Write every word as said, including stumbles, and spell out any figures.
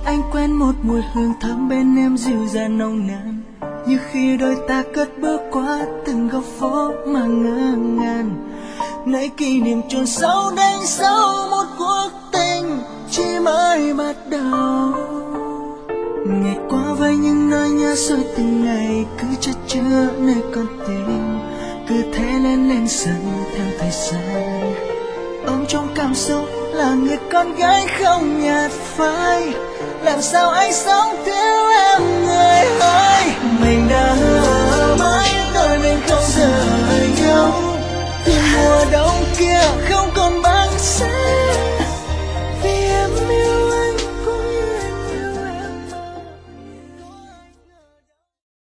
anh quen một mùi hương thơm bên em dịu dàng nồng nàn, như khi đôi ta cất bước qua từng góc phố mà ngỡ ngàng. Nơi kỷ niệm chôn sâu đánh dấu một cuộc tình chỉ mới bắt đầu. Ngày qua với những nỗi nhớ rồi từng ngày cứ chất chứa nơi con tim, cứ thế lên lên dần theo thời gian. Ôm trong cảm xúc là người con gái không nhạt phai, làm sao anh sống thiếu em người ơi. Mình đã hứa mãi đôi bên không rời nhau, từ mùa đông kia không còn